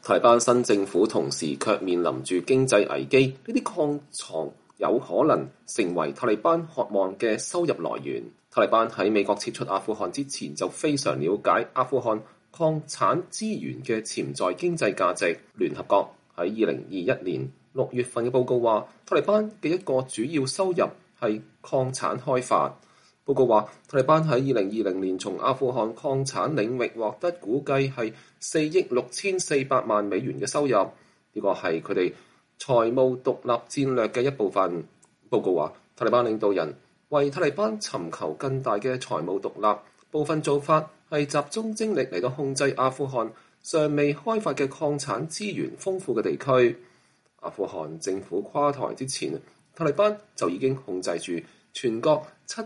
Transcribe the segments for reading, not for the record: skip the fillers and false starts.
塔利班新政府同時卻面臨住經濟危機，呢啲礦藏有可能成為塔利班渴望嘅收入來源。塔利班喺美國撤出阿富汗之前就非常了解阿富汗礦產資源嘅潛在經濟價值。聯合國喺2021年6月份嘅報告話，塔利班嘅一個主要收入係礦產開發。報告話，塔利班喺2020年從阿富汗礦產領域獲得估計係4億6400萬美元嘅收入，呢個係佢哋財務獨立戰略嘅一部分。報告話，塔利班領導人為塔利班尋求更大嘅財務獨立，部分做法係集中精力嚟到控制阿富汗尚未開發嘅礦產資源豐富嘅地區。阿富汗政府垮台之前，塔利班就已經控制住全國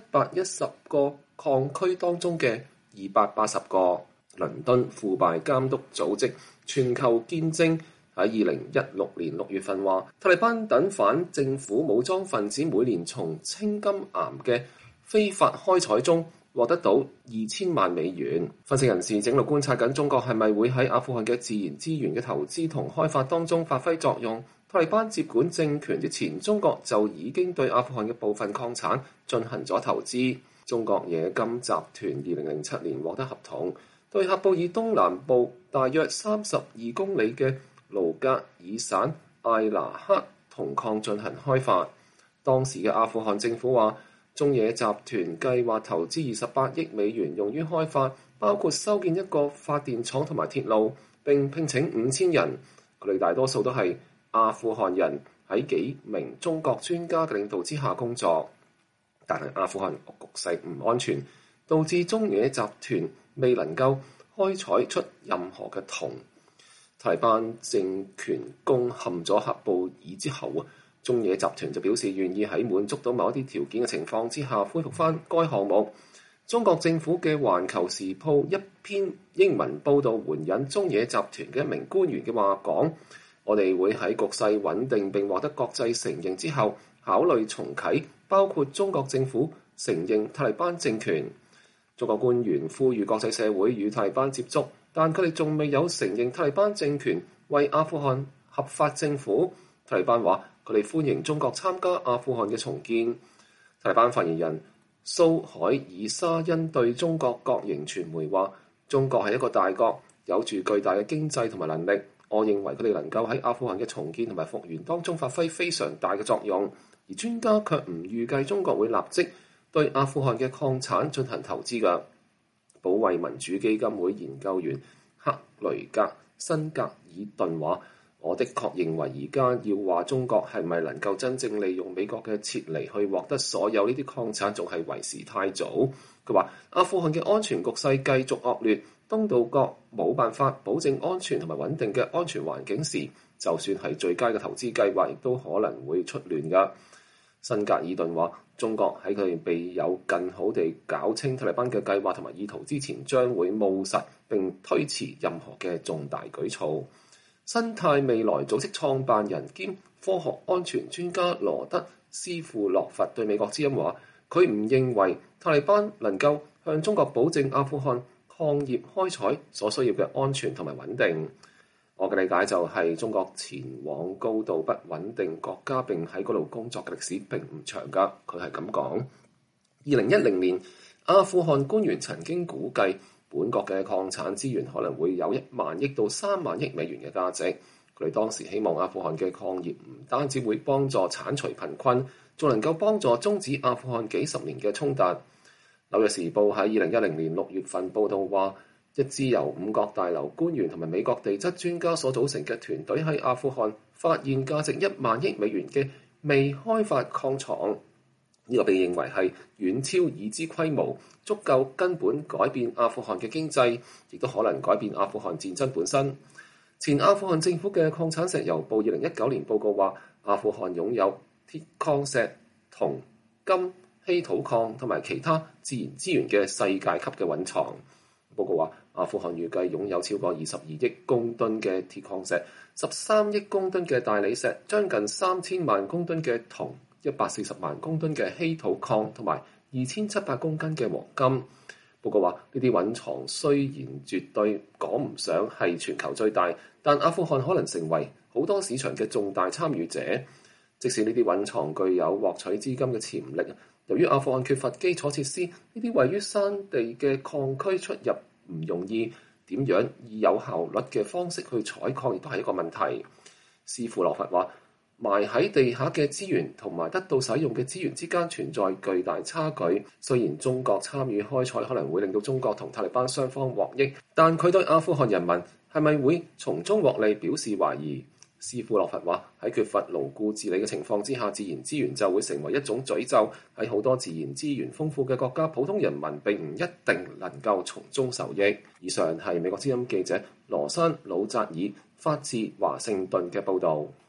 710個礦區當中嘅280個。倫敦腐敗監督組織全球見證喺2016年6月份話，塔利班等反政府武裝分子每年從青金岩嘅非法開採中獲得到2000萬美元。分析人士正喺度觀察緊中國係咪會喺阿富汗嘅自然資源嘅投資同開發當中發揮作用。塔利班接管政權之前，中國就已經對阿富汗嘅部分礦產進行咗投資。中國冶金集團2007年獲得合同，對喀布爾東南部大約32公里嘅盧格爾省艾拿克銅礦進行開發。當時嘅阿富汗政府話，中冶集團計劃投資28億美元用於開發，包括修建一個發電廠同埋鐵路，並聘請5000人，佢哋大多數都係阿富汗人，喺幾名中國專家嘅領導之下工作。但係阿富汗局勢唔安全，導致中冶集團未能夠開採出任何嘅銅。塔利班政權攻陷咗喀布爾之後啊，中冶集團就表示願意喺滿足到某一啲條件嘅情況之下恢復翻該項目。中國政府嘅《環球時報》一篇英文報導援引中冶集團嘅一名官員嘅話講，我哋會喺局勢穩定並獲得國際承認之後考慮重啟，包括中國政府承認塔利班政權。中國官員呼籲國際社會與塔利班接觸，但佢哋仲未有承認塔利班政權為阿富汗合法政府。塔利班話佢哋歡迎中國參加阿富汗嘅重建。塔利班發言人蘇海爾沙恩對中國國營傳媒話，中國係一個大國，有住巨大嘅經濟同埋能力。我認為佢哋能夠喺阿富汗嘅重建同埋復原當中發揮非常大嘅作用。而專家卻唔預計中國會立即對阿富汗嘅礦產進行投資㗎。保衛民主基金會研究員克雷格辛格爾頓話，我的確認為而家要話中國係咪能夠真正利用美國嘅撤離去獲得所有呢啲礦產，仲係為時太早。佢話阿富汗嘅安全局勢繼續惡劣，東道國冇辦法保證安全同埋穩定嘅安全環境時，就算係最佳嘅投資計劃，亦都可能會出亂㗎。辛格爾頓話，中國喺佢哋未有更好地搞清塔利班嘅計劃同埋意圖之前，將會務實並推遲任何嘅重大舉措。生態未來組織創辦人兼科學安全專家羅德斯庫洛弗對美國之音話，佢唔認為塔利班能夠向中國保證阿富汗礦業開採所需要嘅安全同埋穩定。我嘅理解就係中國前往高度不穩定國家並喺嗰度工作嘅歷史並唔長㗎。佢係咁講。2010年，阿富汗官員曾經估計本國嘅礦產資源可能會有1萬億到3萬億美元嘅價值。佢哋當時希望阿富汗嘅礦業唔單止會幫助剷除貧困，仲能夠幫助終止阿富汗幾十年嘅衝突。紐約時報喺2010年6月份報導話，一支由5角大樓官員同埋美國地質專家所組成嘅團隊喺阿富汗發現價值1萬億美元嘅未開發礦床，呢個被認為係遠超已知規模，足夠根本改變阿富汗嘅經濟，亦都可能改變阿富汗戰爭本身。前阿富汗政府嘅礦產石油報2019年報告話，阿富汗擁有鐵礦石、銅、金、稀土礦同埋其他自然資源嘅世界級嘅蘊藏。報告話，阿富汗預計擁有超過22億公噸嘅鐵礦石、13億公噸嘅大理石、將近3000萬公噸嘅銅、140萬公噸嘅稀土礦同埋2700公斤嘅黃金。報告話，呢啲蘊藏雖然絕對講唔上係全球最大， 但阿富汗可能成為好多市場嘅重大參與者。即使呢啲蘊藏具有獲取資金嘅潛力，由於阿富汗缺乏基礎設施，呢啲位於山地嘅礦區出入唔容易，點樣以有效率嘅方式去採礦亦都係一個問題。斯庫洛弗話：埋喺地下嘅資源同埋得到使用嘅資源之間存在巨大差距。雖然中國參與開採可能會令到中國同塔利班雙方獲益，但佢對阿富汗人民係咪會從中獲利表示懷疑。斯庫洛弗話：喺缺乏牢固治理嘅情況之下，自然資源就會成為一種詛咒。喺好多自然資源豐富嘅國家，普通人民並唔一定能夠從中受益。以上係美國之音記者羅珊·魯扎爾發自華盛頓嘅報導。